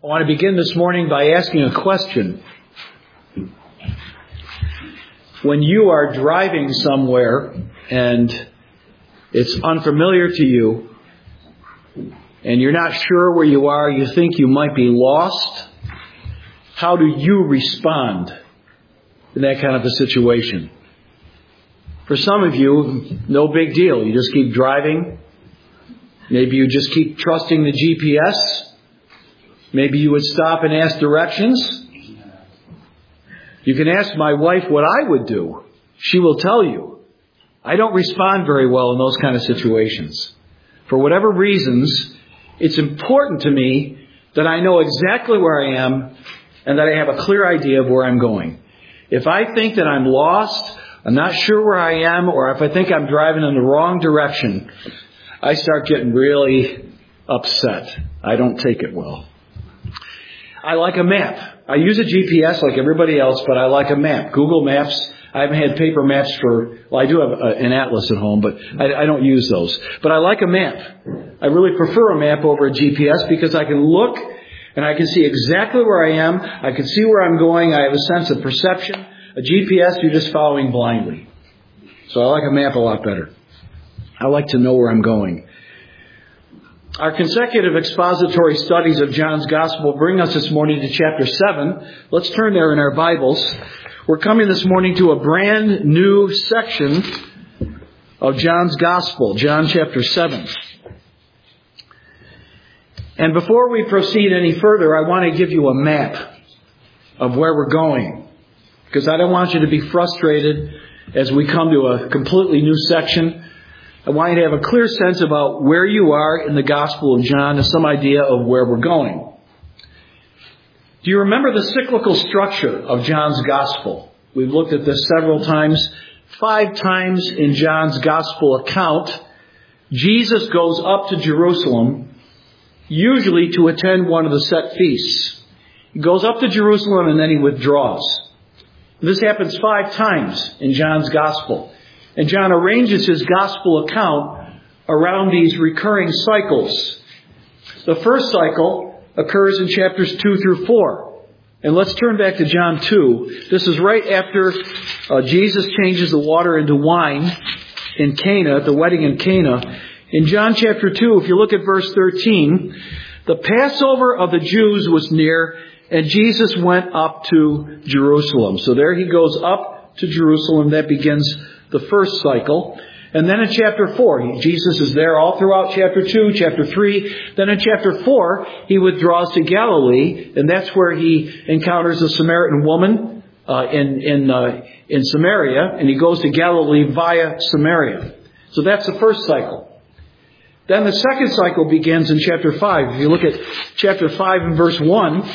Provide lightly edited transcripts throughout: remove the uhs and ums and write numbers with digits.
I want to begin this morning by asking a question. When you are driving somewhere and it's unfamiliar to you and you're not sure where you are, you think you might be lost, how do you respond in that kind of a situation? For some of you, no big deal. You just keep driving. Maybe you just keep trusting the GPS. Maybe you would stop and ask directions. You can ask my wife what I would do. She will tell you. I don't respond very well in those kind of situations. For whatever reasons, it's important to me that I know exactly where I am and that I have a clear idea of where I'm going. If I think that I'm lost, I'm not sure where I am, or if I think I'm driving in the wrong direction, I start getting really upset. I don't take it well. I like a map. I use a GPS like everybody else, but I like a map. Google Maps. I haven't had paper maps I do have an atlas at home, but I don't use those. But I like a map. I really prefer a map over a GPS because I can look and I can see exactly where I am. I can see where I'm going. I have a sense of perception. A GPS, you're just following blindly. So I like a map a lot better. I like to know where I'm going. Our consecutive expository studies of John's Gospel bring us this morning to chapter 7. Let's turn there in our Bibles. We're coming this morning to a brand new section of John's Gospel, John chapter 7. And before we proceed any further, I want to give you a map of where we're going, because I don't want you to be frustrated as we come to a completely new section. I want you to have a clear sense about where you are in the Gospel of John and some idea of where we're going. Do you remember the cyclical structure of John's Gospel? We've looked at this several times. 5 times in John's Gospel account, Jesus goes up to Jerusalem, usually to attend one of the set feasts. He goes up to Jerusalem and then he withdraws. This happens 5 times in John's Gospel. And John arranges his Gospel account around these recurring cycles. The first cycle occurs in chapters 2 through 4. And let's turn back to John 2. This is right after Jesus changes the water into wine in Cana, at the wedding in Cana. In John chapter 2, if you look at verse 13, the Passover of the Jews was near, and Jesus went up to Jerusalem. So there he goes up to Jerusalem. That begins the first cycle. And then in chapter 4, Jesus is there all throughout chapter 2, chapter 3. Then in chapter 4, he withdraws to Galilee, and that's where he encounters a Samaritan woman in Samaria, and he goes to Galilee via Samaria. So that's the first cycle. Then the second cycle begins in chapter 5. If you look at chapter 5 and verse 1,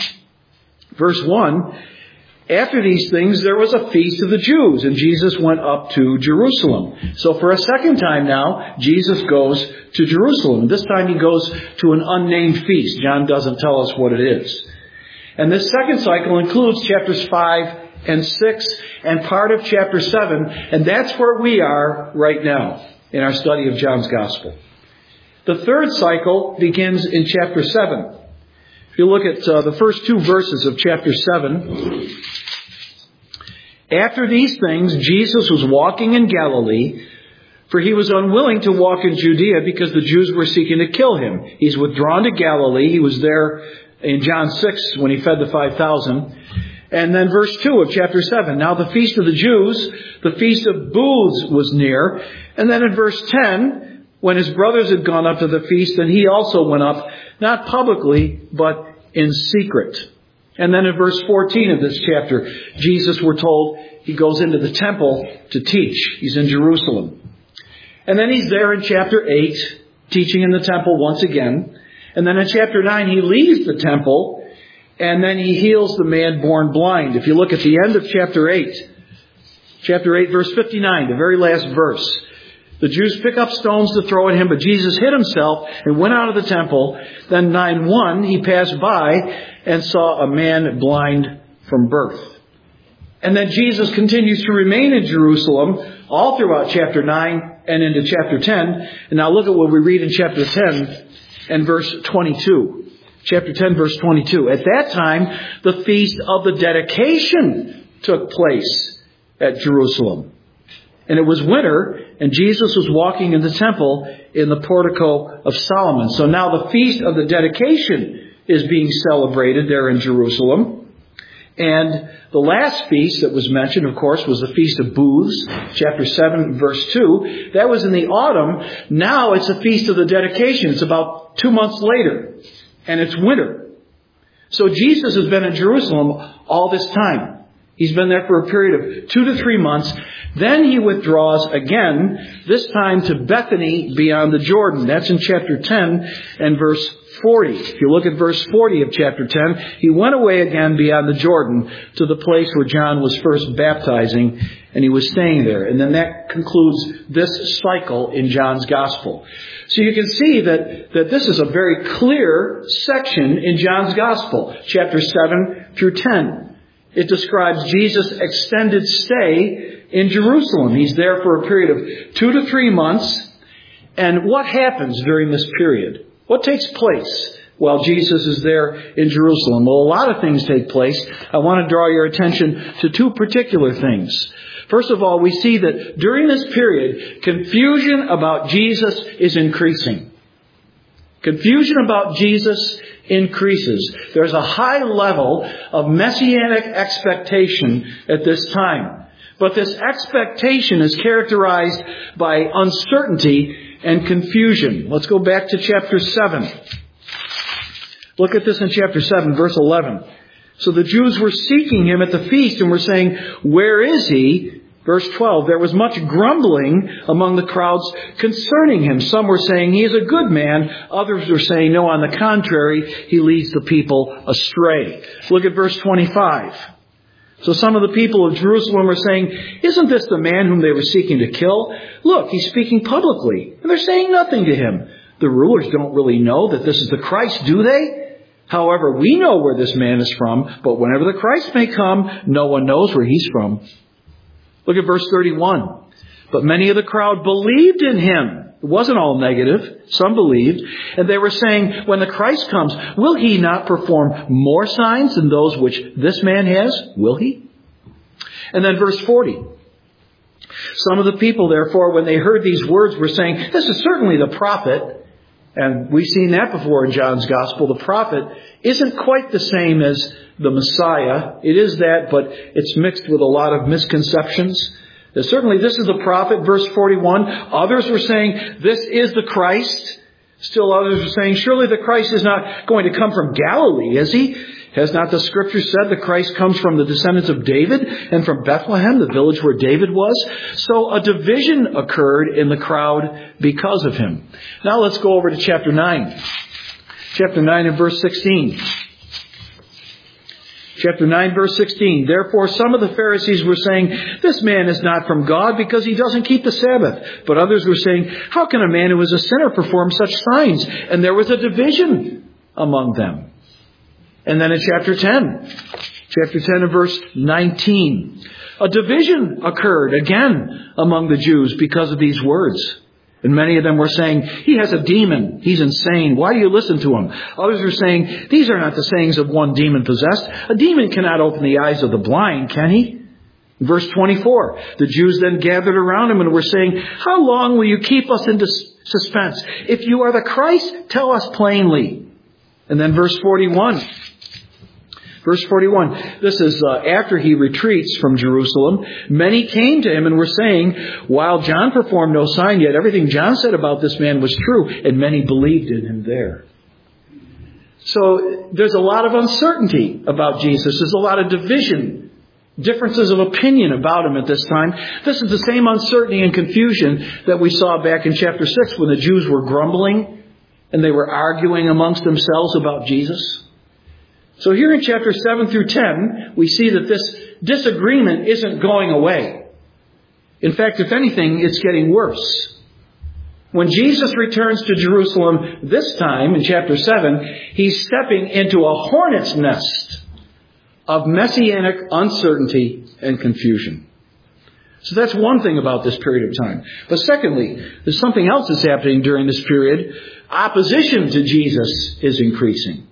after these things, there was a feast of the Jews, and Jesus went up to Jerusalem. So for a second time now, Jesus goes to Jerusalem. This time he goes to an unnamed feast. John doesn't tell us what it is. And this second cycle includes chapters 5 and 6 and part of chapter 7. And that's where we are right now in our study of John's Gospel. The third cycle begins in chapter 7. If you look at the first 2 verses of chapter 7, after these things, Jesus was walking in Galilee, for he was unwilling to walk in Judea because the Jews were seeking to kill him. He's withdrawn to Galilee. He was there in John 6 when he fed the 5,000. And then verse 2 of chapter 7, now the feast of the Jews, the feast of booths was near. And then in verse 10, when his brothers had gone up to the feast, then he also went up, not publicly, but in secret. And then in verse 14 of this chapter, Jesus, we're told, he goes into the temple to teach. He's in Jerusalem. And then he's there in chapter 8, teaching in the temple once again. And then in chapter 9, he leaves the temple, and then he heals the man born blind. If you look at the end of chapter 8, verse 59, the very last verse, the Jews pick up stones to throw at him, but Jesus hid himself and went out of the temple. Then 9:1, he passed by and saw a man blind from birth. And then Jesus continues to remain in Jerusalem all throughout chapter 9 and into chapter 10. And now look at what we read in chapter 10 and verse 22. Chapter 10, verse 22. At that time, the feast of the dedication took place at Jerusalem. And it was winter, and Jesus was walking in the temple in the portico of Solomon. So now the feast of the dedication is being celebrated there in Jerusalem. And the last feast that was mentioned, of course, was the Feast of Booths, chapter 7, verse 2. That was in the autumn. Now it's the Feast of the Dedication. It's about 2 months later, and it's winter. So Jesus has been in Jerusalem all this time. He's been there for a period of 2 to 3 months. Then he withdraws again, this time to Bethany beyond the Jordan. That's in chapter 10 and verse 40. If you look at verse 40 of chapter 10, he went away again beyond the Jordan to the place where John was first baptizing, and he was staying there. And then that concludes this cycle in John's Gospel. So you can see that this is a very clear section in John's Gospel, chapter 7 through 10. It describes Jesus' extended stay in Jerusalem. He's there for a period of 2 to 3 months. And what happens during this period? What takes place while Jesus is there in Jerusalem? Well, a lot of things take place. I want to draw your attention to 2 particular things. First of all, we see that during this period, confusion about Jesus is increasing. Confusion about Jesus increases. There's a high level of messianic expectation at this time. But this expectation is characterized by uncertainty and confusion. Let's go back to chapter 7. Look at this in chapter 7, verse 11. So the Jews were seeking him at the feast and were saying, "Where is he?" Verse 12, there was much grumbling among the crowds concerning him. Some were saying, "He is a good man." Others were saying, "No, on the contrary, he leads the people astray." Look at verse 25. So some of the people of Jerusalem were saying, "Isn't this the man whom they were seeking to kill? Look, he's speaking publicly, and they're saying nothing to him. The rulers don't really know that this is the Christ, do they? However, we know where this man is from, but whenever the Christ may come, no one knows where he's from." Look at verse 31. But many of the crowd believed in him. It wasn't all negative. Some believed. And they were saying, "When the Christ comes, will he not perform more signs than those which this man has? Will he?" And then verse 40. Some of the people, therefore, when they heard these words, were saying, "This is certainly the prophet." And we've seen that before in John's Gospel. The prophet isn't quite the same as the Messiah. It is that, but it's mixed with a lot of misconceptions. Certainly this is the prophet, verse 41. Others were saying, "This is the Christ." Still others were saying, "Surely the Christ is not going to come from Galilee, is he? Has not the Scripture said the Christ comes from the descendants of David and from Bethlehem, the village where David was?" So a division occurred in the crowd because of him. Now let's go over to chapter 9. Chapter 9 and verse 16. Chapter 9, verse 16. Therefore, some of the Pharisees were saying, "This man is not from God because he doesn't keep the Sabbath." But others were saying, "How can a man who is a sinner perform such signs?" And there was a division among them. And then in chapter 10 and verse 19, a division occurred again among the Jews because of these words. And many of them were saying, "He has a demon. He's insane. Why do you listen to him?" Others were saying, "These are not the sayings of one demon-possessed. A demon cannot open the eyes of the blind, can he?" Verse 24, the Jews then gathered around him and were saying, "How long will you keep us in suspense? If you are the Christ, tell us plainly." And then verse 41. Verse 41, this is after he retreats from Jerusalem. Many came to him and were saying, "While John performed no sign, yet everything John said about this man was true," and many believed in him there. So there's a lot of uncertainty about Jesus. There's a lot of division, differences of opinion about him at this time. This is the same uncertainty and confusion that we saw back in chapter 6 when the Jews were grumbling and they were arguing amongst themselves about Jesus. So here in chapter 7 through 10, we see that this disagreement isn't going away. In fact, if anything, it's getting worse. When Jesus returns to Jerusalem this time in chapter 7, he's stepping into a hornet's nest of messianic uncertainty and confusion. So that's one thing about this period of time. But secondly, there's something else that's happening during this period. Opposition to Jesus is increasing.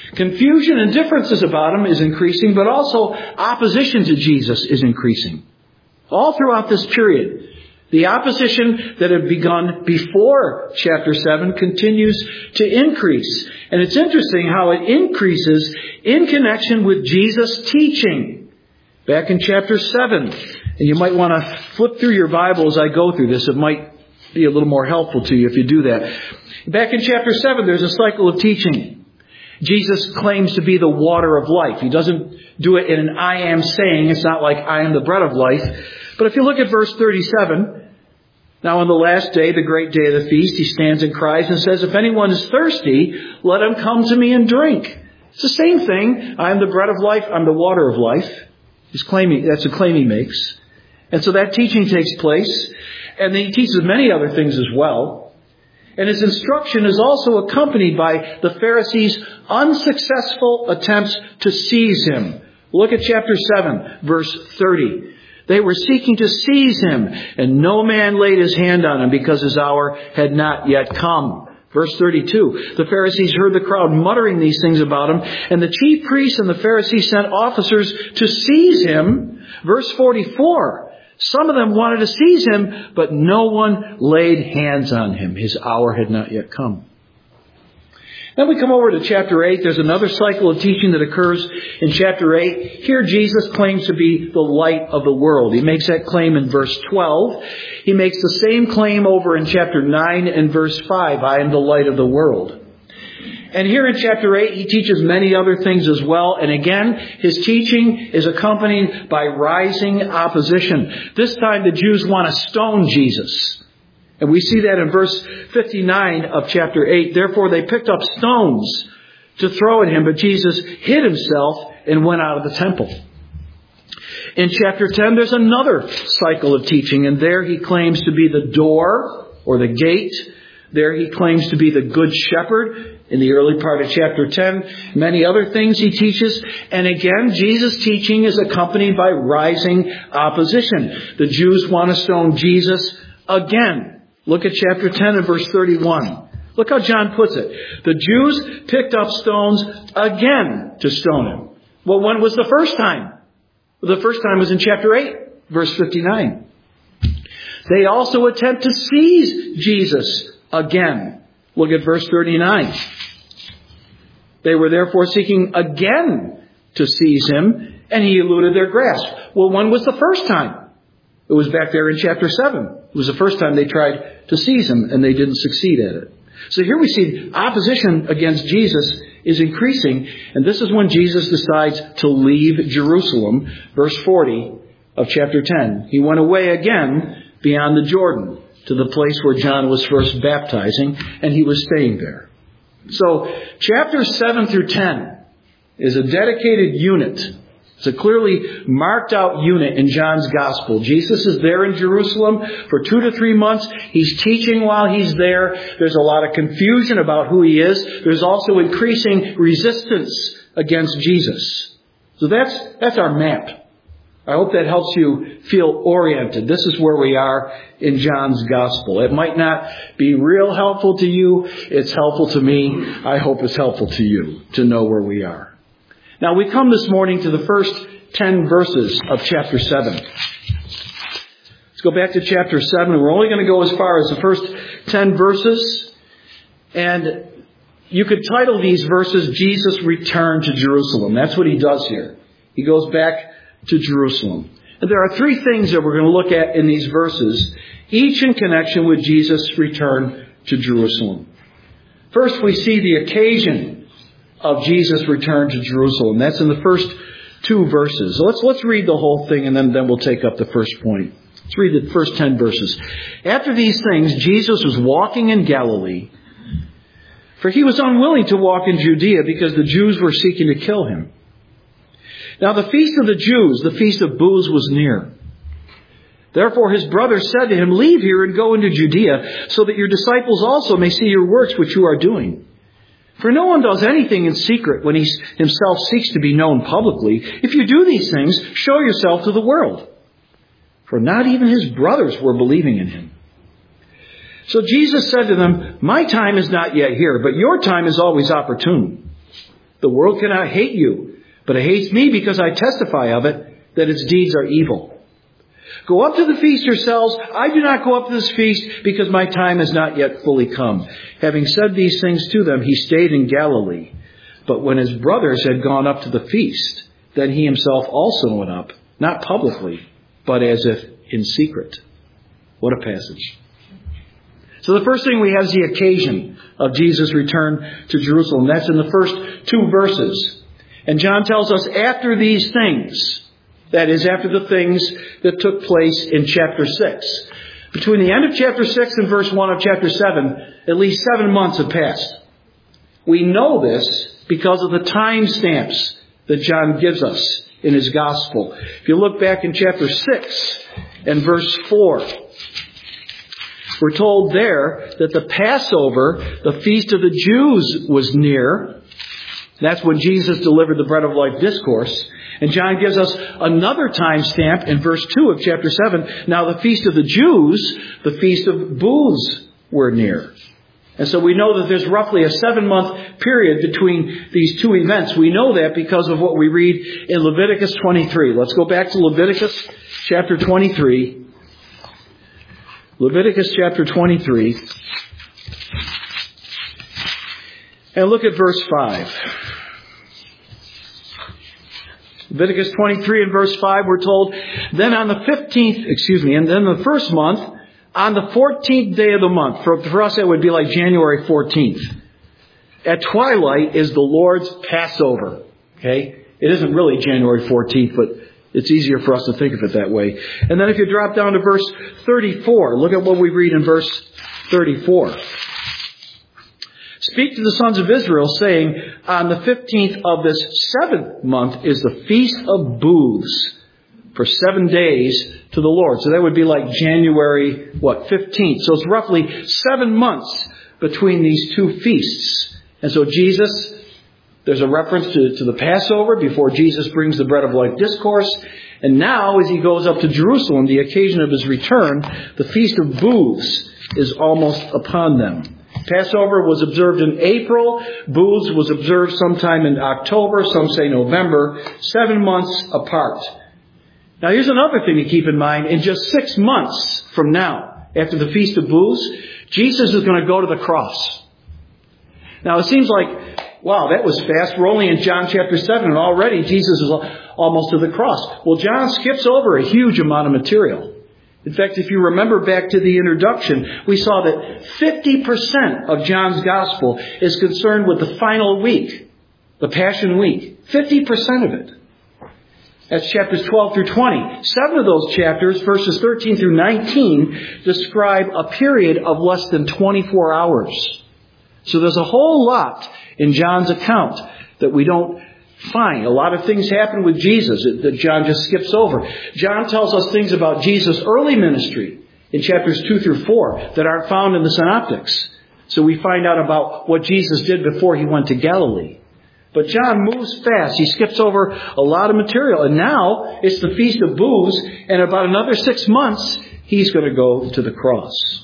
Confusion and differences about him is increasing, but also opposition to Jesus is increasing. All throughout this period, the opposition that had begun before chapter 7 continues to increase. And it's interesting how it increases in connection with Jesus' teaching. Back in chapter 7, and you might want to flip through your Bible as I go through this. It might be a little more helpful to you if you do that. Back in chapter 7, there's a cycle of teaching. Jesus claims to be the water of life. He doesn't do it in an I am saying. It's not like I am the bread of life. But if you look at verse 37, now on the last day, the great day of the feast, he stands and cries and says, if anyone is thirsty, let him come to me and drink. It's the same thing. I am the bread of life. I'm the water of life. That's a claim he makes. And so that teaching takes place. And then he teaches many other things as well. And his instruction is also accompanied by the Pharisees' unsuccessful attempts to seize him. Look at chapter 7, verse 30. They were seeking to seize him, and no man laid his hand on him because his hour had not yet come. Verse 32, the Pharisees heard the crowd muttering these things about him, and the chief priests and the Pharisees sent officers to seize him. Verse 44, some of them wanted to seize him, but no one laid hands on him. His hour had not yet come. Then we come over to chapter 8. There's another cycle of teaching that occurs in chapter 8. Here Jesus claims to be the light of the world. He makes that claim in verse 12. He makes the same claim over in chapter 9 and verse 5. I am the light of the world. And here in chapter 8, he teaches many other things as well. And again, his teaching is accompanied by rising opposition. This time the Jews want to stone Jesus. And we see that in verse 59 of chapter 8. Therefore they picked up stones to throw at him, but Jesus hid himself and went out of the temple. In chapter 10, there's another cycle of teaching, and there he claims to be the door or the gate. There he claims to be the good shepherd in the early part of chapter 10. Many other things he teaches. And again, Jesus' teaching is accompanied by rising opposition. The Jews want to stone Jesus again. Look at chapter 10 and verse 31. Look how John puts it. The Jews picked up stones again to stone him. Well, when was the first time? The first time was in chapter 8, verse 59. They also attempt to seize Jesus again. Look at verse 39. They were therefore seeking again to seize him, and he eluded their grasp. Well, when was the first time? It was back there in chapter 7. It was the first time they tried to seize him, and they didn't succeed at it. So here we see opposition against Jesus is increasing, and this is when Jesus decides to leave Jerusalem. Verse 40 of chapter 10. He went away again beyond the Jordan to the place where John was first baptizing, and he was staying there. So chapters 7 through 10 is a dedicated unit. It's a clearly marked out unit in John's gospel. Jesus is there in Jerusalem for 2 to 3 months. He's teaching while he's there. There's a lot of confusion about who he is. There's also increasing resistance against Jesus. So that's our map. I hope that helps you feel oriented. This is where we are in John's gospel. It might not be real helpful to you. It's helpful to me. I hope it's helpful to you to know where we are. Now we come this morning to the first 10 verses of chapter 7. Let's go back to chapter 7. We're only going to go as far as the first 10 verses. And you could title these verses, Jesus Returned to Jerusalem. That's what he does here. He goes back to Jerusalem. And there are 3 things that we're going to look at in these verses, each in connection with Jesus' return to Jerusalem. First, we see the occasion of Jesus' return to Jerusalem. That's in the first 2 verses. So let's read the whole thing, and then we'll take up the first point. Let's read the first 10 verses. After these things, Jesus was walking in Galilee, for he was unwilling to walk in Judea because the Jews were seeking to kill him. Now the feast of the Jews, the feast of booths, was near. Therefore his brothers said to him, leave here and go into Judea, so that your disciples also may see your works which you are doing. For no one does anything in secret when he himself seeks to be known publicly. If you do these things, show yourself to the world. For not even his brothers were believing in him. So Jesus said to them, my time is not yet here, but your time is always opportune. The world cannot hate you, but it hates me because I testify of it, that its deeds are evil. Go up to the feast yourselves. I do not go up to this feast because my time has not yet fully come. Having said these things to them, he stayed in Galilee. But when his brothers had gone up to the feast, then he himself also went up, not publicly, but as if in secret. What a passage. So the first thing we have is the occasion of Jesus' return to Jerusalem. That's in the first 2 verses. And John tells us after these things, that is, after the things that took place in chapter 6. Between the end of chapter 6 and verse 1 of chapter 7, at least 7 months have passed. We know this because of the time stamps that John gives us in his gospel. If you look back in chapter 6 and verse 4, we're told there that the Passover, the feast of the Jews, was near. That's when Jesus delivered the Bread of Life discourse. And John gives us another time stamp in verse 2 of chapter 7. Now the feast of the Jews, the feast of booths, were near. And so we know that there's roughly a 7-month period between these 2 events. We know that because of what we read in Leviticus 23. Let's go back to Leviticus chapter 23. Leviticus chapter 23. And look at verse 5. Leviticus 23 and verse 5, we're told, then on the 15th, and then the first month, on the 14th day of the month, for us it would be like January 14th, at twilight is the Lord's Passover. Okay? It isn't really January 14th, but it's easier for us to think of it that way. And then if you drop down to verse 34, look at what we read in verse 34. Speak to the sons of Israel, saying, on the 15th of this 7th month is the Feast of Booths for 7 days to the Lord. So that would be like January, 15th. So it's roughly 7 months between these 2 feasts. And so Jesus, there's a reference to the Passover before Jesus brings the Bread of Life discourse. And now, as he goes up to Jerusalem, the occasion of his return, the Feast of Booths is almost upon them. Passover was observed in April. Booths was observed sometime in October. Some say November. 7 months apart. Now here's another thing to keep in mind. In just 6 months from now, after the Feast of Booths, Jesus is going to go to the cross. Now it seems like, wow, that was fast. We're only in John chapter 7 and already Jesus is almost to the cross. Well, John skips over a huge amount of material. In fact, if you remember back to the introduction, we saw that 50% of John's Gospel is concerned with the final week, the Passion Week. 50% of it. That's chapters 12 through 20. 7 of those chapters, verses 13 through 19, describe a period of less than 24 hours. So there's a whole lot in John's account that we don't find. A lot of things happen with Jesus that John just skips over. John tells us things about Jesus' early ministry in chapters 2 through 4 that aren't found in the Synoptics. So we find out about what Jesus did before he went to Galilee. But John moves fast. He skips over a lot of material. And now it's the Feast of Booths. And about another 6 months, he's going to go to the cross.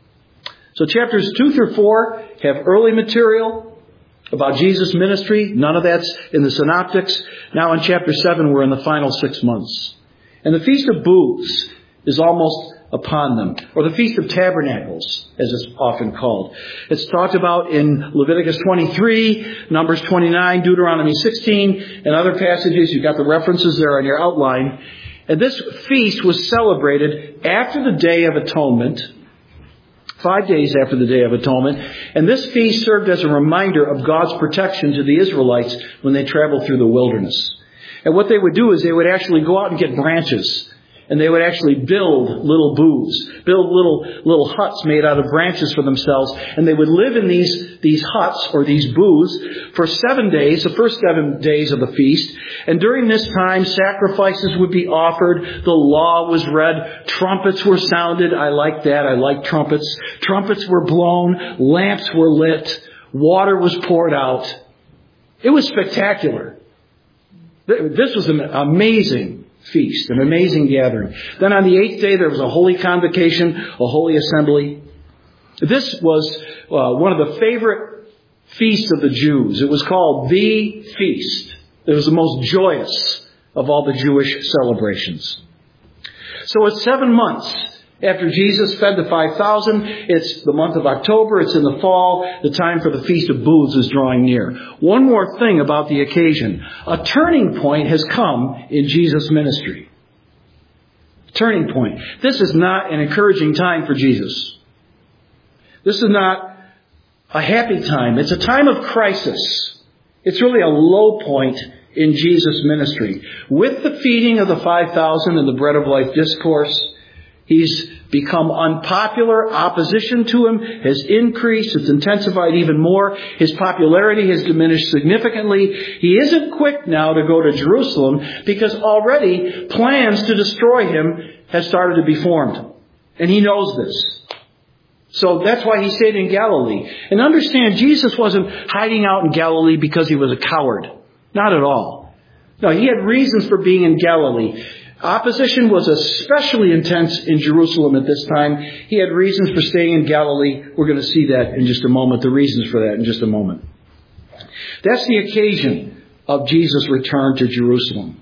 So chapters 2 through 4 have early material about Jesus' ministry. None of that's in the Synoptics. Now in chapter 7, we're in the final 6 months. And the Feast of Booths is almost upon them, or the Feast of Tabernacles, as it's often called. It's talked about in Leviticus 23, Numbers 29, Deuteronomy 16, and other passages. You've got the references there on your outline. And this feast was celebrated after the Day of Atonement, 5 days after the Day of Atonement. And this feast served as a reminder of God's protection to the Israelites when they traveled through the wilderness. And what they would do is they would actually go out and get branches. And they would actually build little booths, build little huts made out of branches for themselves. And they would live in these huts or these booths for 7 days, the first 7 days of the feast. And during this time, sacrifices would be offered. The law was read. Trumpets were sounded. I like that. I like trumpets. Trumpets were blown. Lamps were lit. Water was poured out. It was spectacular. This was an amazing feast, an amazing gathering. Then on the 8th day, there was a holy convocation, a holy assembly. This was one of the favorite feast of the Jews. It was called the feast. It was the most joyous of all the Jewish celebrations. So it's 7 months after Jesus fed the 5,000. It's the month of October. It's in the fall. The time for the Feast of Booths is drawing near. One more thing about the occasion. A turning point has come in Jesus' ministry. Turning point. This is not an encouraging time for Jesus. This is not a happy time. It's a time of crisis. It's really a low point in Jesus' ministry. With the feeding of the 5,000 and the Bread of Life discourse, he's become unpopular. Opposition to him has increased. It's intensified even more. His popularity has diminished significantly. He isn't quick now to go to Jerusalem because already plans to destroy him have started to be formed. And he knows this. So that's why he stayed in Galilee. And understand, Jesus wasn't hiding out in Galilee because he was a coward. Not at all. No, he had reasons for being in Galilee. Opposition was especially intense in Jerusalem at this time. He had reasons for staying in Galilee. We're going to see that in just a moment, the reasons for that in just a moment. That's the occasion of Jesus' return to Jerusalem.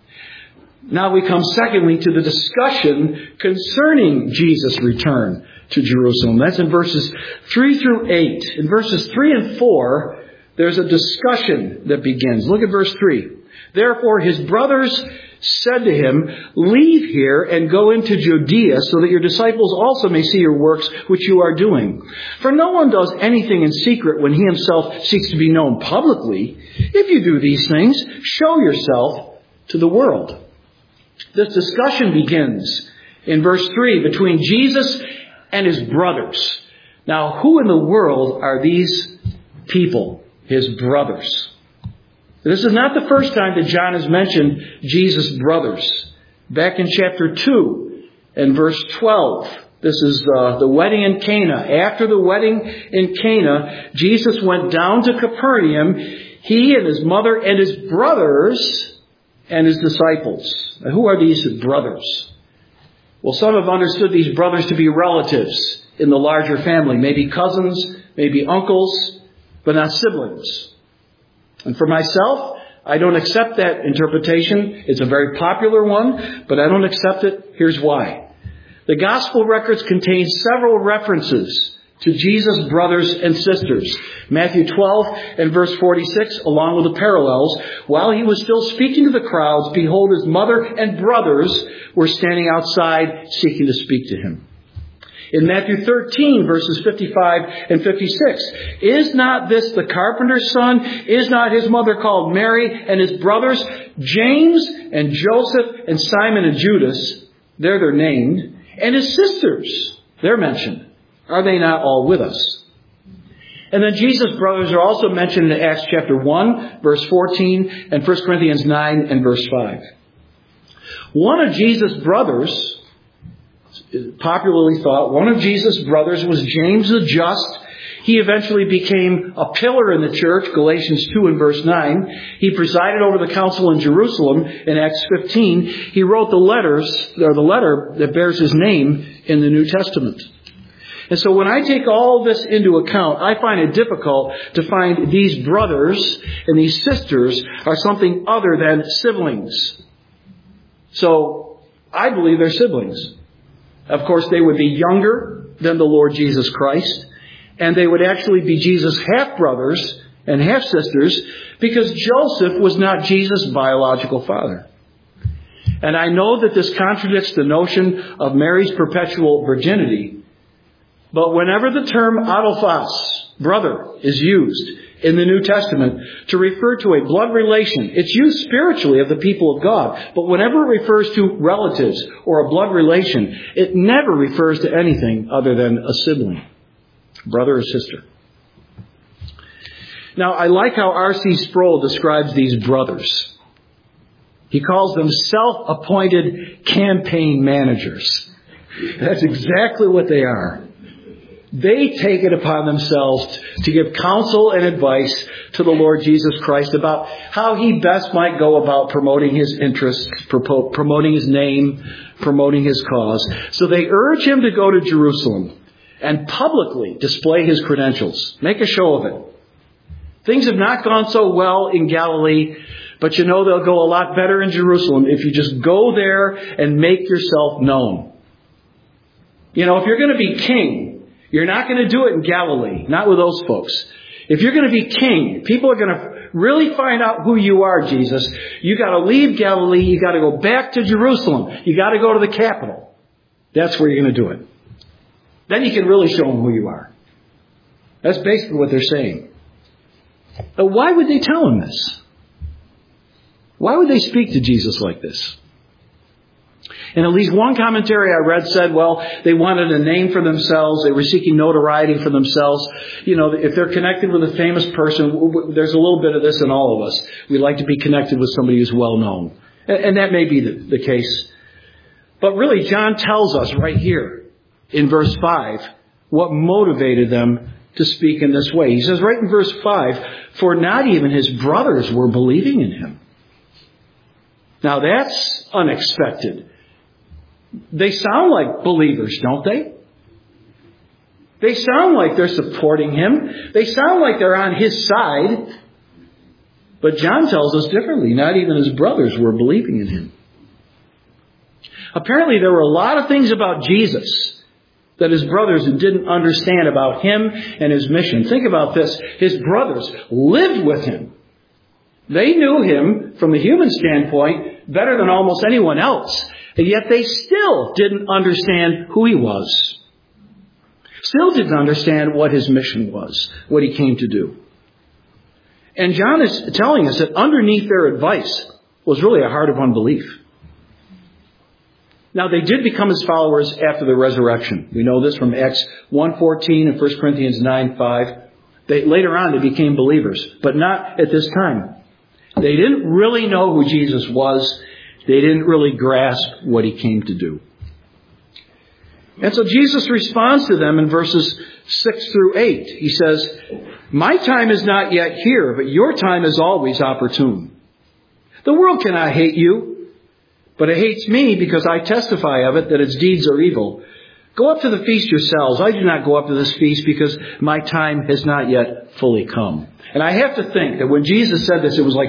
Now we come secondly to the discussion concerning Jesus' return to Jerusalem. That's in verses 3 through 8. In verses 3 and 4, there's a discussion that begins. Look at verse 3. Therefore his brothers said to him, leave here and go into Judea so that your disciples also may see your works which you are doing. For no one does anything in secret when he himself seeks to be known publicly. If you do these things, show yourself to the world. This discussion begins in verse 3 between Jesus and his brothers. Now, who in the world are these people, his brothers? This is not the first time that John has mentioned Jesus' brothers. Back in chapter 2 and verse 12, this is the wedding in Cana. After the wedding in Cana, Jesus went down to Capernaum, he and his mother and his brothers and his disciples. Now, who are these brothers? Well, some have understood these brothers to be relatives in the larger family. Maybe cousins, maybe uncles, but not siblings. And for myself, I don't accept that interpretation. It's a very popular one, but I don't accept it. Here's why. The gospel records contain several references to Jesus' brothers and sisters. Matthew 12 and verse 46, along with the parallels, while he was still speaking to the crowds, behold, his mother and brothers were standing outside seeking to speak to him. In Matthew 13, verses 55 and 56, is not this the carpenter's son? Is not his mother called Mary, and his brothers James and Joseph and Simon and Judas? There they're named. And his sisters, they're mentioned. Are they not all with us? And then Jesus' brothers are also mentioned in Acts chapter 1, verse 14, and 1 Corinthians 9 and verse 5. One of Jesus' brothers, popularly thought, one of Jesus' brothers was James the Just. He eventually became a pillar in the church, Galatians 2 and verse 9. He presided over the council in Jerusalem in Acts 15. He wrote the letter that bears his name in the New Testament. And so when I take all this into account, I find it difficult to find these brothers and these sisters are something other than siblings. So I believe they're siblings. Of course, they would be younger than the Lord Jesus Christ, and they would actually be Jesus' half-brothers and half-sisters because Joseph was not Jesus' biological father. And I know that this contradicts the notion of Mary's perpetual virginity, but whenever the term adelphos, brother, is used in the New Testament to refer to a blood relation, it's used spiritually of the people of God. But whenever it refers to relatives or a blood relation, it never refers to anything other than a sibling, brother or sister. Now, I like how R.C. Sproul describes these brothers. He calls them self-appointed campaign managers. That's exactly what they are. They take it upon themselves to give counsel and advice to the Lord Jesus Christ about how he best might go about promoting his interests, promoting his name, promoting his cause. So they urge him to go to Jerusalem and publicly display his credentials. Make a show of it. Things have not gone so well in Galilee, but you know they'll go a lot better in Jerusalem if you just go there and make yourself known. You know, if you're going to be king, you're not going to do it in Galilee, not with those folks. If you're going to be king, people are going to really find out who you are, Jesus. You got to leave Galilee. You got to go back to Jerusalem. You got to go to the capital. That's where you're going to do it. Then you can really show them who you are. That's basically what they're saying. But why would they tell him this? Why would they speak to Jesus like this? And at least one commentary I read said, well, they wanted a name for themselves. They were seeking notoriety for themselves. You know, if they're connected with a famous person, there's a little bit of this in all of us. We like to be connected with somebody who's well known. And that may be the case. But really, John tells us right here in verse 5 what motivated them to speak in this way. He says right in verse 5, for not even his brothers were believing in him. Now that's unexpected. They sound like believers, don't they? They sound like they're supporting him. They sound like they're on his side. But John tells us differently. Not even his brothers were believing in him. Apparently there were a lot of things about Jesus that his brothers didn't understand about him and his mission. Think about this. His brothers lived with him. They knew him from the human standpoint better than almost anyone else. And yet they still didn't understand who he was. Still didn't understand what his mission was, what he came to do. And John is telling us that underneath their advice was really a heart of unbelief. Now, they did become his followers after the resurrection. We know this from Acts 1:14 and 1 Corinthians 9:5. Later on, they became believers, but not at this time. They didn't really know who Jesus was. They didn't really grasp what he came to do. And so Jesus responds to them in verses 6 through 8. He says, my time is not yet here, but your time is always opportune. The world cannot hate you, but it hates me because I testify of it that its deeds are evil. Go up to the feast yourselves. I do not go up to this feast because my time has not yet fully come. And I have to think that when Jesus said this, it was like,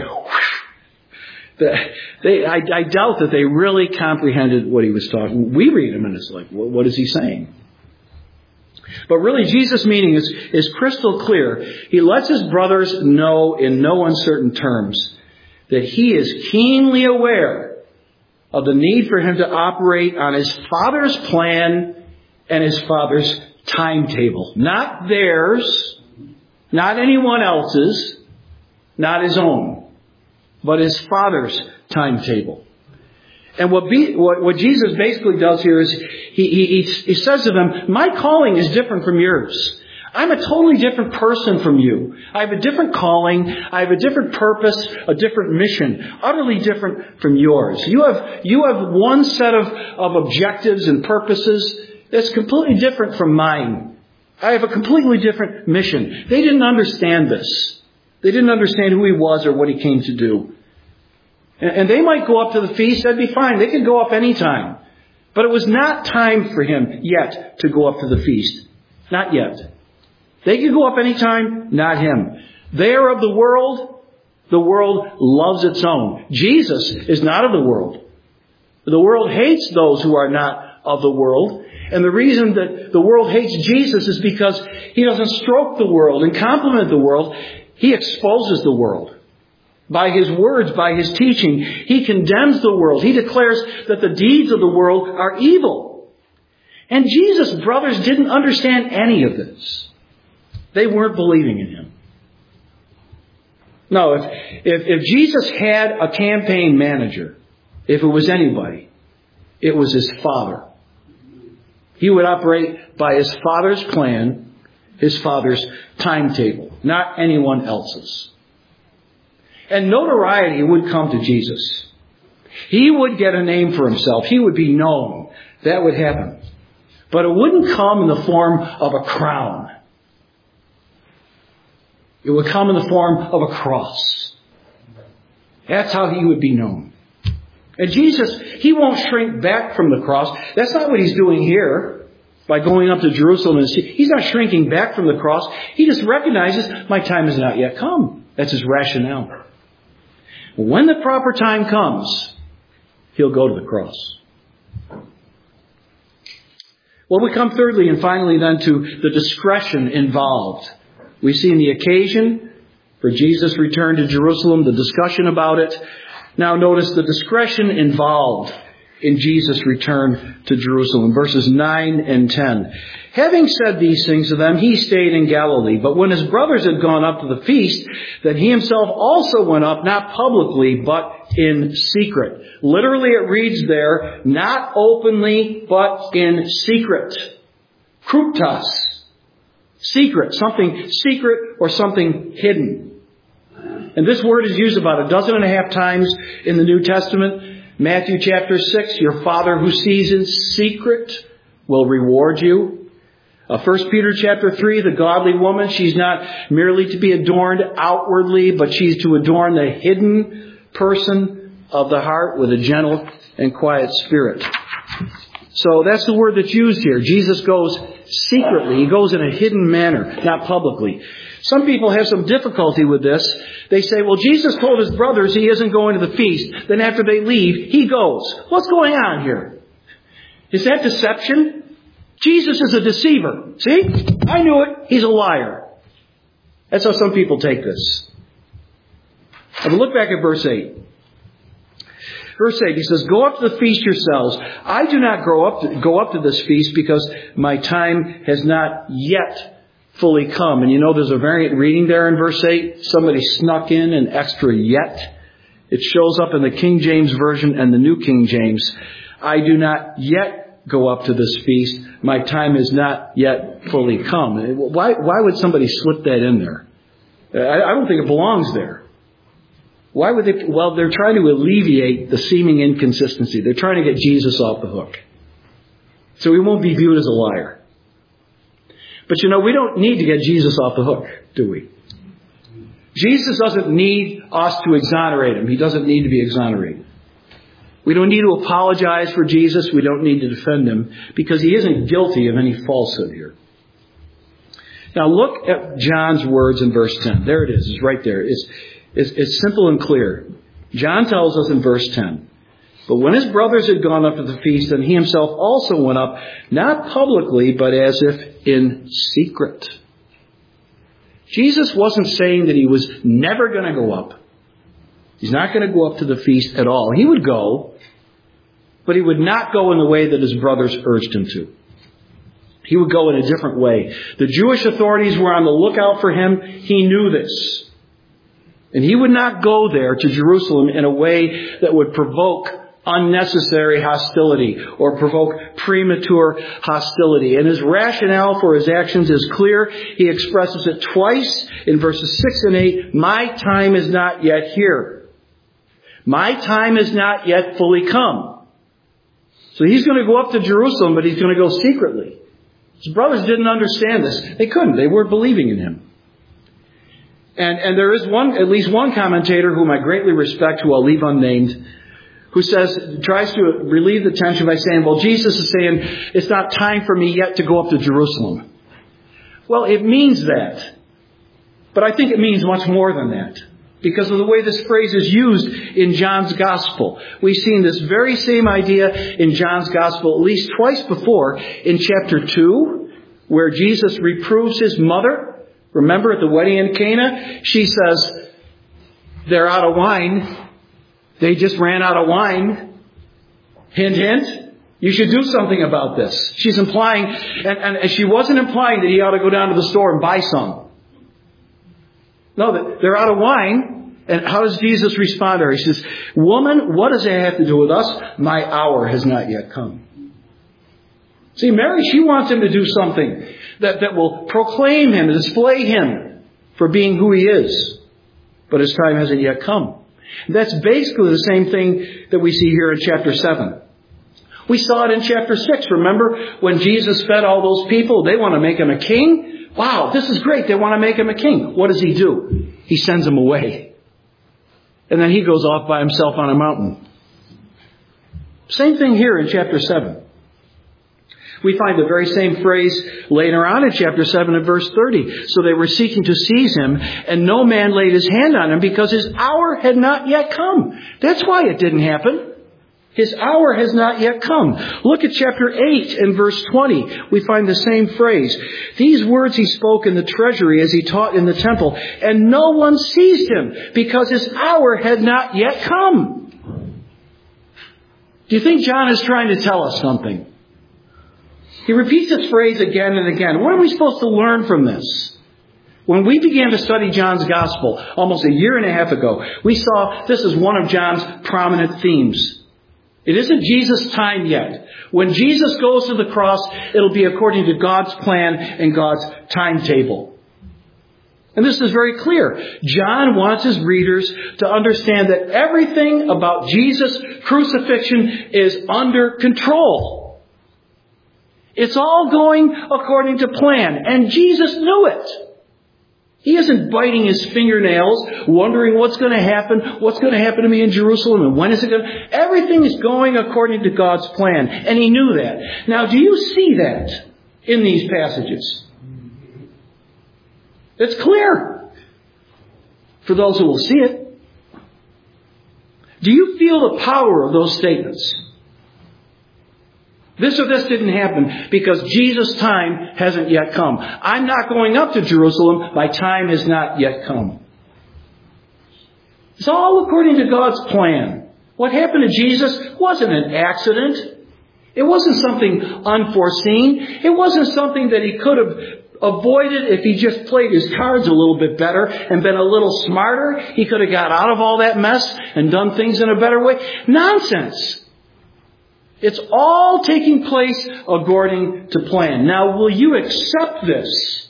I doubt that they really comprehended what he was talking. We read him and it's like, what is he saying? But really, Jesus' meaning is crystal clear. He lets his brothers know in no uncertain terms that he is keenly aware of the need for him to operate on his Father's plan and his Father's timetable. Not theirs, not anyone else's, not his own, but his Father's timetable. And what Jesus basically does here is he says to them, my calling is different from yours. I'm a totally different person from you. I have a different calling. I have a different purpose, a different mission, utterly different from yours. You have one set of objectives and purposes that's completely different from mine. I have a completely different mission. They didn't understand this. They didn't understand who he was or what he came to do. And they might go up to the feast. That'd be fine. They could go up any time. But it was not time for him yet to go up to the feast. Not yet. They could go up any time, not him. They are of the world. The world loves its own. Jesus is not of the world. The world hates those who are not of the world. And the reason that the world hates Jesus is because he doesn't stroke the world and compliment the world. He exposes the world. By his words, by his teaching, he condemns the world. He declares that the deeds of the world are evil. And Jesus' brothers didn't understand any of this. They weren't believing in him. No, if Jesus had a campaign manager, if it was anybody, it was his Father. He would operate by his Father's plan, his Father's timetable, not anyone else's. And notoriety would come to Jesus. He would get a name for himself. He would be known. That would happen. But it wouldn't come in the form of a crown. It would come in the form of a cross. That's how he would be known. And Jesus, he won't shrink back from the cross. That's not what he's doing here. by going up to Jerusalem. And he's not shrinking back from the cross. He just recognizes, my time has not yet come. That's his rationale. When the proper time comes, he'll go to the cross. Well, we come thirdly and finally then to the discretion involved. We see in the occasion for Jesus' return to Jerusalem, the discussion about it. Now notice the discretion involved in Jesus' return to Jerusalem. Verses 9 and 10. Having said these things to them, he stayed in Galilee. But when his brothers had gone up to the feast, then he himself also went up, not publicly, but in secret. Literally it reads there, not openly, but in secret. Kryptos. Secret. Something secret or something hidden. And this word is used about 12.5 times in the New Testament. Matthew chapter 6, your Father who sees in secret will reward you. 1 Peter chapter 3, the godly woman, she's not merely to be adorned outwardly, but she's to adorn the hidden person of the heart with a gentle and quiet spirit. So that's the word that's used here. Jesus goes secretly. He goes in a hidden manner, not publicly. Some people have some difficulty with this. They say, well, Jesus told his brothers he isn't going to the feast. Then after they leave, he goes. What's going on here? Is that deception? Jesus is a deceiver. See? I knew it. He's a liar. That's how some people take this. But look back at verse 8. Verse 8, he says, go up to the feast yourselves. I do not go up to this feast because my time has not yet fully come. And you know there's a variant reading there in verse 8. Somebody snuck in an extra yet. It shows up in the King James Version and the New King James. I do not yet go up to this feast. My time has not yet fully come. Why would somebody slip that in there? I don't think it belongs there. Why would they? Well, they're trying to alleviate the seeming inconsistency. They're trying to get Jesus off the hook. So he won't be viewed as a liar. But you know, we don't need to get Jesus off the hook, do we? Jesus doesn't need us to exonerate him. He doesn't need to be exonerated. We don't need to apologize for Jesus. We don't need to defend him because he isn't guilty of any falsehood here. Now look at John's words in verse 10. There it is. It's right there. It's simple and clear. John tells us in verse 10, but when his brothers had gone up to the feast, then he himself also went up, not publicly, but as if in secret. Jesus wasn't saying that he was never going to go up. He's not going to go up to the feast at all. He would go, but he would not go in the way that his brothers urged him to. He would go in a different way. The Jewish authorities were on the lookout for him. He knew this. And he would not go there to Jerusalem in a way that would provoke unnecessary hostility or provoke premature hostility. And his rationale for his actions is clear. He expresses it twice in verses 6 and 8. My time is not yet here. My time is not yet fully come. So he's going to go up to Jerusalem, but he's going to go secretly. His brothers didn't understand this. They couldn't. They weren't believing in him. And there is at least one commentator whom I greatly respect, who I'll leave unnamed, who tries to relieve the tension by saying, well, Jesus is saying, it's not time for me yet to go up to Jerusalem. Well, it means that. But I think it means much more than that, because of the way this phrase is used in John's Gospel. We've seen this very same idea in John's Gospel at least twice before, in chapter 2, where Jesus reproves his mother. Remember at the wedding in Cana, she says, they're out of wine. They just ran out of wine. Hint, hint. You should do something about this. She's implying, and she wasn't implying that he ought to go down to the store and buy some. No, they're out of wine. And how does Jesus respond to her? He says, woman, what does that have to do with us? My hour has not yet come. See, Mary, she wants him to do something that will proclaim him, display him for being who he is. But his time hasn't yet come. That's basically the same thing that we see here in chapter 7. We saw it in chapter 6. Remember when Jesus fed all those people? They want to make him a king. Wow, this is great. They want to make him a king. What does he do? He sends them away. And then he goes off by himself on a mountain. Same thing here in chapter 7. We find the very same phrase later on in chapter 7 and verse 30. So they were seeking to seize him, and no man laid his hand on him because his hour had not yet come. That's why it didn't happen. His hour has not yet come. Look at chapter 8 and verse 20. We find the same phrase. These words he spoke in the treasury as he taught in the temple, and no one seized him because his hour had not yet come. Do you think John is trying to tell us something? He repeats this phrase again and again. What are we supposed to learn from this? When we began to study John's gospel almost a year and a half ago, we saw this is one of John's prominent themes. It isn't Jesus' time yet. When Jesus goes to the cross, it'll be according to God's plan and God's timetable. And this is very clear. John wants his readers to understand that everything about Jesus' crucifixion is under control. It's all going according to plan, and Jesus knew it. He isn't biting his fingernails, wondering what's going to happen to me in Jerusalem, and when is it going to... Everything is going according to God's plan, and he knew that. Now, do you see that in these passages? It's clear for those who will see it. Do you feel the power of those statements? This or this didn't happen because Jesus' time hasn't yet come. I'm not going up to Jerusalem. My time has not yet come. It's all according to God's plan. What happened to Jesus wasn't an accident. It wasn't something unforeseen. It wasn't something that he could have avoided if he just played his cards a little bit better and been a little smarter. He could have got out of all that mess and done things in a better way. Nonsense. It's all taking place according to plan. Now, will you accept this?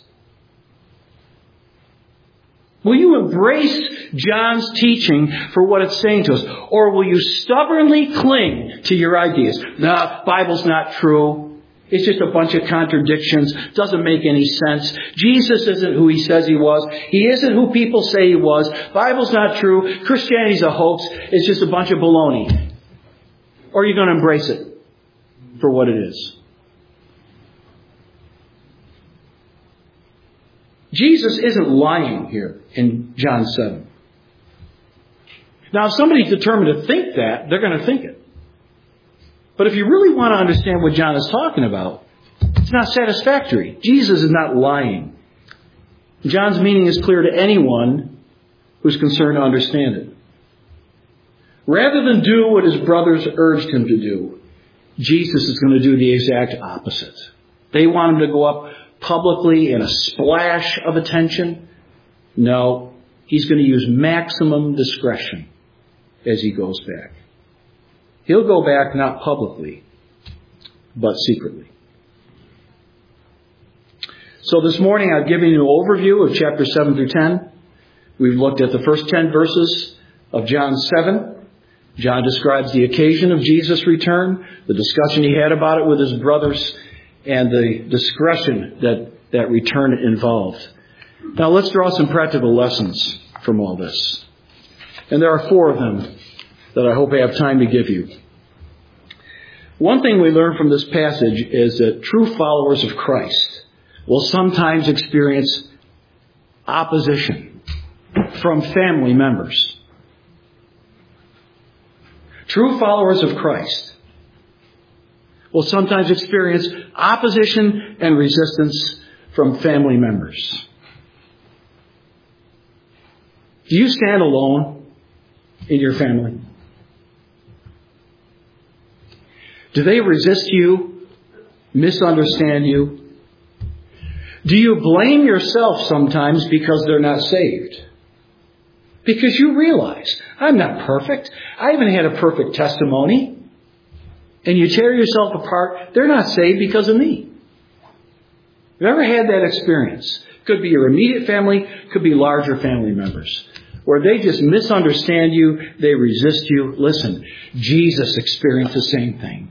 Will you embrace John's teaching for what it's saying to us? Or will you stubbornly cling to your ideas? The Bible's not true. It's just a bunch of contradictions. Doesn't make any sense. Jesus isn't who he says he was. He isn't who people say he was. Bible's not true. Christianity's a hoax. It's just a bunch of baloney. Or are you going to embrace it for what it is? Jesus isn't lying here in John 7. Now, if somebody's determined to think that, they're going to think it. But if you really want to understand what John is talking about, it's not satisfactory. Jesus is not lying. John's meaning is clear to anyone who's concerned to understand it. Rather than do what his brothers urged him to do, Jesus is going to do the exact opposite. They want him to go up publicly in a splash of attention. No, he's going to use maximum discretion as he goes back. He'll go back not publicly, but secretly. So this morning I've given you an overview of chapter 7 through 10. We've looked at the first 10 verses of John 7. John describes the occasion of Jesus' return, the discussion he had about it with his brothers, and the discretion that return involved. Now let's draw some practical lessons from all this. And there are 4 of them that I hope I have time to give you. One thing we learn from this passage is that true followers of Christ will sometimes experience opposition from family members. True followers of Christ will sometimes experience opposition and resistance from family members. Do you stand alone in your family? Do they resist you, misunderstand you? Do you blame yourself sometimes because they're not saved? Because you realize, I'm not perfect. I haven't had a perfect testimony. And you tear yourself apart. They're not saved because of me. Have you ever had that experience? Could be your immediate family, could be larger family members, where they just misunderstand you, they resist you. Listen, Jesus experienced the same thing.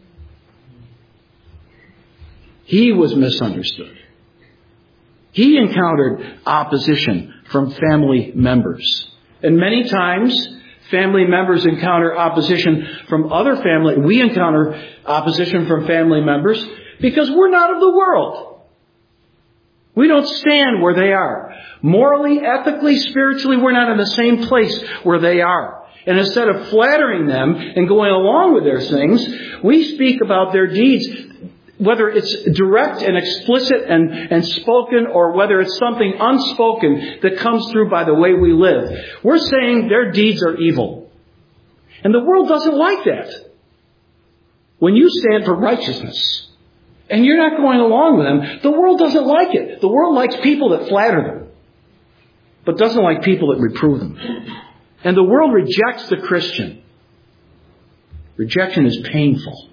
He was misunderstood. He encountered opposition from family members. And many times, family members encounter opposition from other family. We encounter opposition from family members Because we're not of the world. We don't stand where they are. Morally, ethically, spiritually, we're not in the same place where they are. And instead of flattering them and going along with their things, we speak about their deeds, whether it's direct and explicit and spoken, or whether it's something unspoken that comes through by the way we live. We're saying their deeds are evil. And the world doesn't like that. When you stand for righteousness, and you're not going along with them, the world doesn't like it. The world likes people that flatter them, but doesn't like people that reprove them. And the world rejects the Christian. Rejection is painful.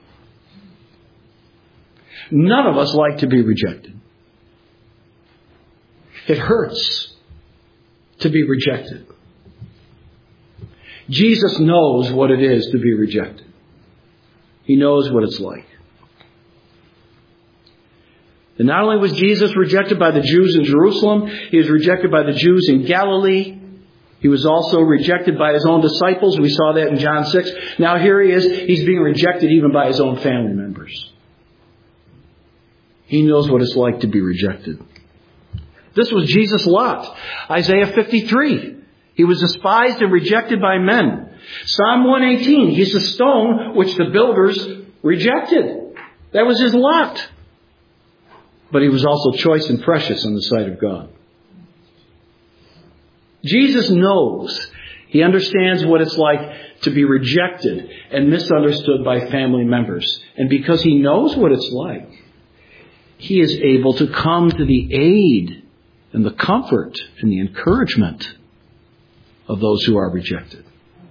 None of us like to be rejected. It hurts to be rejected. Jesus knows what it is to be rejected. He knows what it's like. And not only was Jesus rejected by the Jews in Jerusalem, he was rejected by the Jews in Galilee. He was also rejected by his own disciples. We saw that in John 6. Now here he is. He's being rejected even by his own family members. He knows what it's like to be rejected. This was Jesus' lot. Isaiah 53. He was despised and rejected by men. Psalm 118. He's the stone which the builders rejected. That was his lot. But he was also choice and precious in the sight of God. Jesus knows. He understands what it's like to be rejected and misunderstood by family members. And because he knows what it's like, he is able to come to the aid and the comfort and the encouragement of those who are rejected.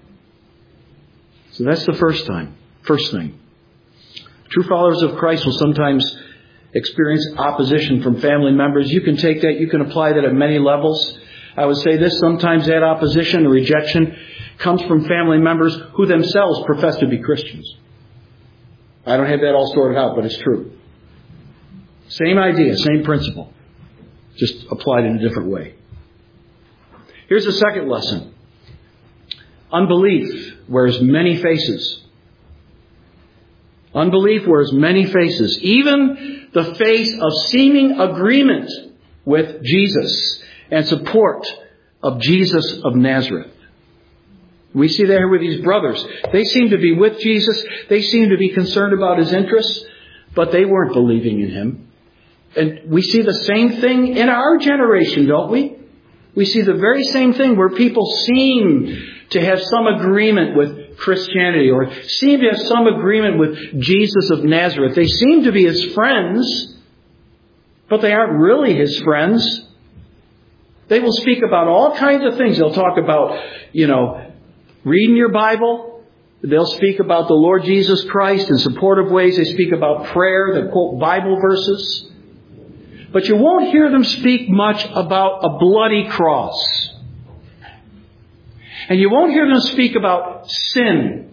So that's the first thing. True followers of Christ will sometimes experience opposition from family members. You can take that, you can apply that at many levels. I would say this, sometimes that opposition or rejection comes from family members who themselves profess to be Christians. I don't have that all sorted out, but it's true. Same idea, same principle, just applied in a different way. Here's the second lesson. Unbelief wears many faces. Unbelief wears many faces. Even the face of seeming agreement with Jesus and support of Jesus of Nazareth. We see that here with these brothers. They seem to be with Jesus. They seem to be concerned about his interests, but they weren't believing in him. And we see the same thing in our generation, don't we? We see the very same thing where people seem to have some agreement with Christianity or seem to have some agreement with Jesus of Nazareth. They seem to be his friends, but they aren't really his friends. They will speak about all kinds of things. They'll talk about, reading your Bible. They'll speak about the Lord Jesus Christ in supportive ways. They speak about prayer. They quote Bible verses. But you won't hear them speak much about a bloody cross. And you won't hear them speak about sin.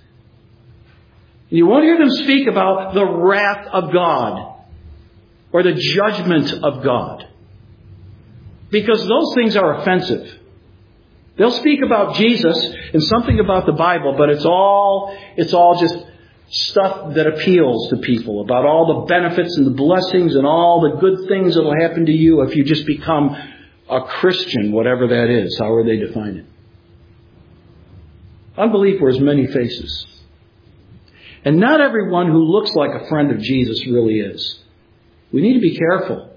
You won't hear them speak about the wrath of God or the judgment of God. Because those things are offensive. They'll speak about Jesus and something about the Bible, but it's all just stuff that appeals to people about all the benefits and the blessings and all the good things that will happen to you if you just become a Christian, whatever that is, however they define it. Unbelief wears many faces. And not everyone who looks like a friend of Jesus really is. We need to be careful.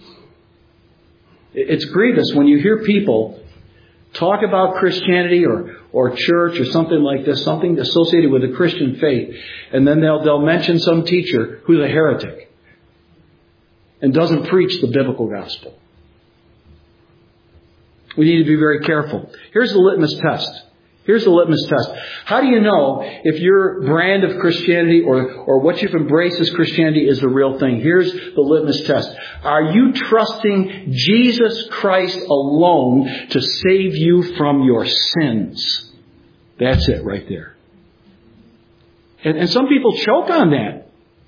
It's grievous when you hear people talk about Christianity or church or something like this, something associated with the Christian faith, and then they'll mention some teacher who's a heretic and doesn't preach the biblical gospel. We need to be very careful. Here's the litmus test. How do you know if your brand of Christianity or what you've embraced as Christianity is the real thing? Here's the litmus test. Are you trusting Jesus Christ alone to save you from your sins? That's it right there. And some people choke on that.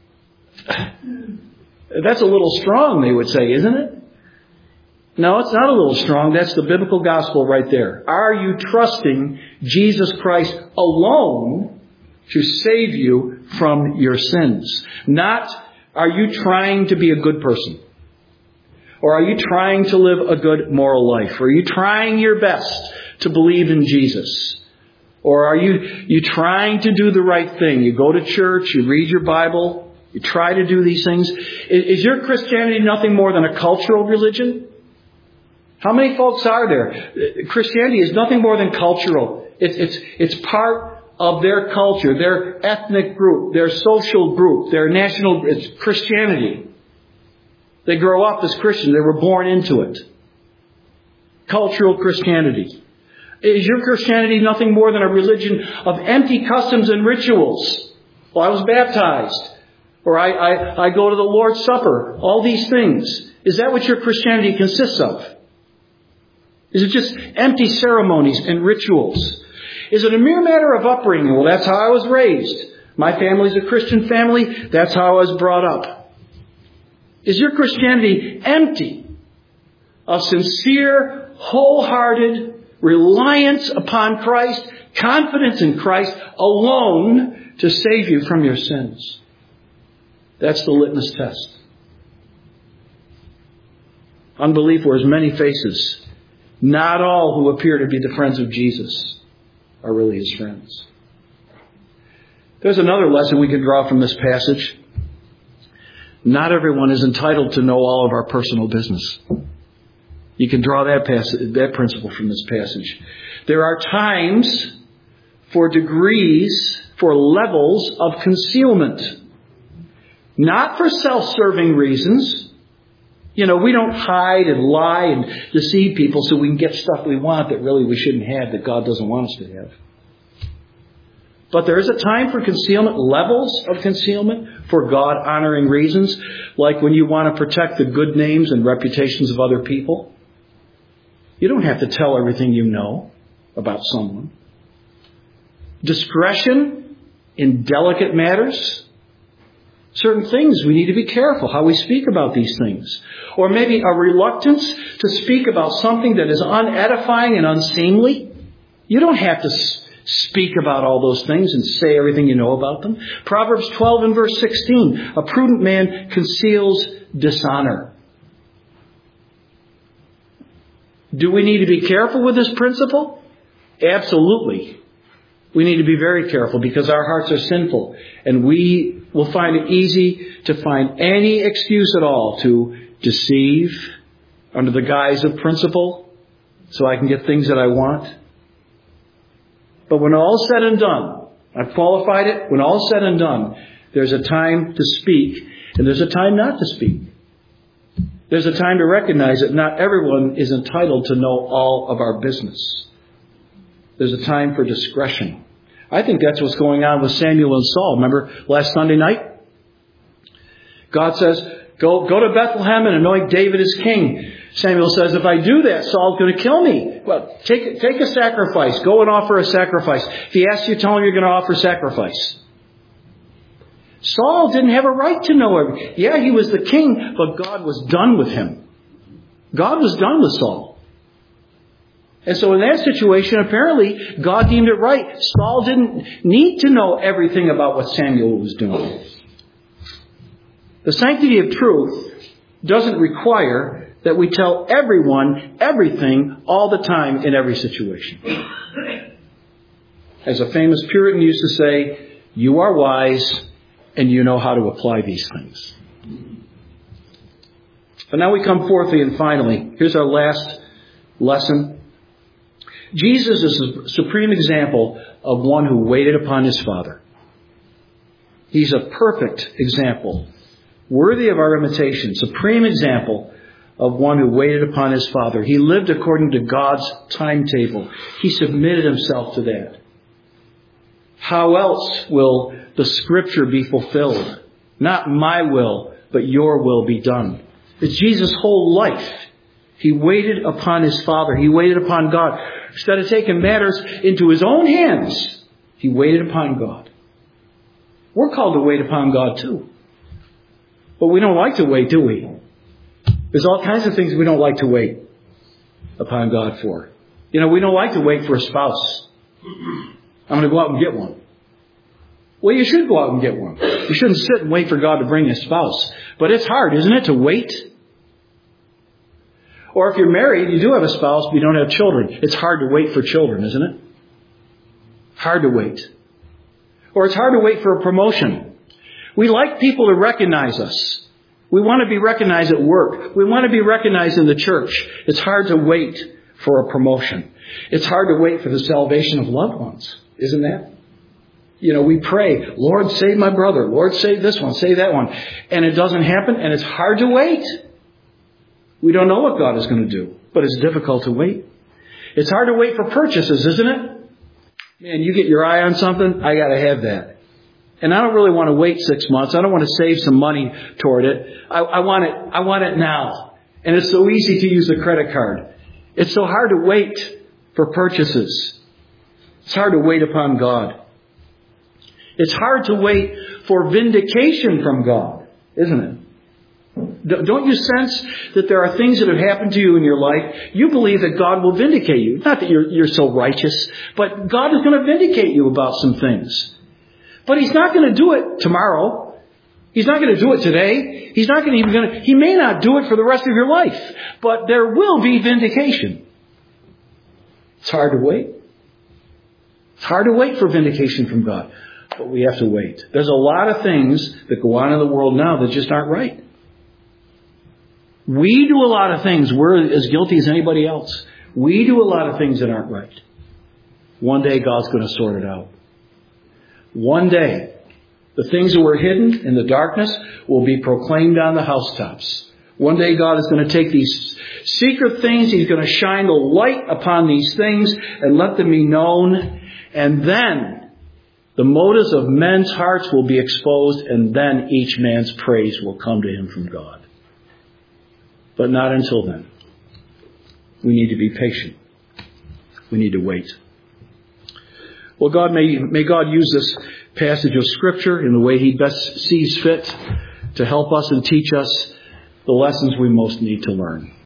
That's a little strong, they would say, isn't it? No, it's not a little strong. That's the biblical gospel right there. Are you trusting Jesus Christ alone to save you from your sins? Not Are you trying to be a good person? Or are you trying to live a good moral life? Or are you trying your best to believe in Jesus? Or are you trying to do the right thing? You go to church, you read your Bible, you try to do these things. Is your Christianity nothing more than a cultural religion? How many folks are there? Christianity is nothing more than cultural. It's part of their culture, their ethnic group, their social group, their national. It's Christianity. They grow up as Christians. They were born into it. Cultural Christianity. Is your Christianity nothing more than a religion of empty customs and rituals? Well, I was baptized. Or I go to the Lord's Supper. All these things. Is that what your Christianity consists of? Is it just empty ceremonies and rituals? Is it a mere matter of upbringing? Well, that's how I was raised. My family's a Christian family. That's how I was brought up. Is your Christianity empty of sincere, wholehearted reliance upon Christ, confidence in Christ alone to save you from your sins? That's the litmus test. Unbelief wears many faces. Not all who appear to be the friends of Jesus are really his friends. There's another lesson we can draw from this passage. Not everyone is entitled to know all of our personal business. You can draw that principle from this passage. There are times for degrees, for levels of concealment. Not for self-serving reasons. We don't hide and lie and deceive people so we can get stuff we want that really we shouldn't have, that God doesn't want us to have. But there is a time for concealment, levels of concealment for God-honoring reasons, like when you want to protect the good names and reputations of other people. You don't have to tell everything you know about someone. Discretion in delicate matters. Certain things we need to be careful how we speak about these things. Or maybe a reluctance to speak about something that is unedifying and unseemly. You don't have to speak about all those things and say everything you know about them. Proverbs 12 and verse 16. A prudent man conceals dishonor. Do we need to be careful with this principle? Absolutely. We need to be very careful because our hearts are sinful. And we will find it easy to find any excuse at all to deceive under the guise of principle so I can get things that I want. But when all's said and done, I've qualified it, when all's said and done, there's a time to speak and there's a time not to speak. There's a time to recognize that not everyone is entitled to know all of our business. There's a time for discretion. I think that's what's going on with Samuel and Saul. Remember last Sunday night? God says, go to Bethlehem and anoint David as king. Samuel says, if I do that, Saul's going to kill me. Well, take a sacrifice. Go and offer a sacrifice. If he asks you, tell him you're going to offer sacrifice. Saul didn't have a right to know everything. Yeah, he was the king, but God was done with him. God was done with Saul. And so in that situation, apparently, God deemed it right. Saul didn't need to know everything about what Samuel was doing. The sanctity of truth doesn't require that we tell everyone everything all the time in every situation. As a famous Puritan used to say, you are wise and you know how to apply these things. But now we come fourthly and finally. Here's our last lesson. Jesus is a supreme example of one who waited upon his Father. He's a perfect example, worthy of our imitation, supreme example of one who waited upon his Father. He lived according to God's timetable. He submitted himself to that. How else will the Scripture be fulfilled? Not my will, but your will be done. It's Jesus' whole life. He waited upon his Father. He waited upon God. Instead of taking matters into his own hands, he waited upon God. We're called to wait upon God too. But we don't like to wait, do we? There's all kinds of things we don't like to wait upon God for. We don't like to wait for a spouse. I'm going to go out and get one. Well, you should go out and get one. You shouldn't sit and wait for God to bring a spouse. But it's hard, isn't it, to wait? Or if you're married, you do have a spouse, but you don't have children. It's hard to wait for children, isn't it? Hard to wait. Or it's hard to wait for a promotion. We like people to recognize us. We want to be recognized at work. We want to be recognized in the church. It's hard to wait for a promotion. It's hard to wait for the salvation of loved ones, isn't that? We pray, Lord, save my brother. Lord, save this one, save that one. And it doesn't happen, and it's hard to wait. We don't know what God is going to do, but it's difficult to wait. It's hard to wait for purchases, isn't it? Man, you get your eye on something, I got to have that. And I don't really want to wait 6 months. I don't want to save some money toward it. I want it now. And it's so easy to use a credit card. It's so hard to wait for purchases. It's hard to wait upon God. It's hard to wait for vindication from God, isn't it? Don't you sense that there are things that have happened to you in your life? You believe that God will vindicate you. Not that you're so righteous, but God is going to vindicate you about some things. But He's not going to do it tomorrow. He's not going to do it today. He may not do it for the rest of your life. But there will be vindication. It's hard to wait. It's hard to wait for vindication from God. But we have to wait. There's a lot of things that go on in the world now that just aren't right. We do a lot of things. We're as guilty as anybody else. We do a lot of things that aren't right. One day God's going to sort it out. One day, the things that were hidden in the darkness will be proclaimed on the housetops. One day God is going to take these secret things. He's going to shine the light upon these things and let them be known. And then the motives of men's hearts will be exposed, and then each man's praise will come to him from God. But not until then. We need to be patient. We need to wait. Well, may God use this passage of Scripture in the way He best sees fit to help us and teach us the lessons we most need to learn.